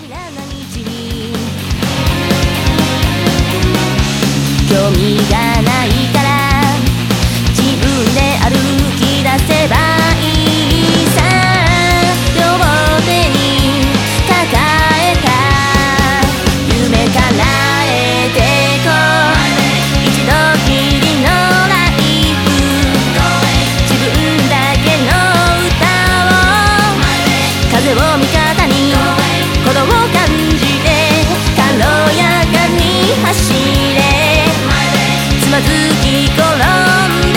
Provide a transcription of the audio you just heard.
興味がないから自分で歩き出せばいいさ。両手に抱えた夢叶えてこう。一度きりのライフ、自分だけの歌を風を味方に鼓動を感じて軽やかに走れ。つまずき転ん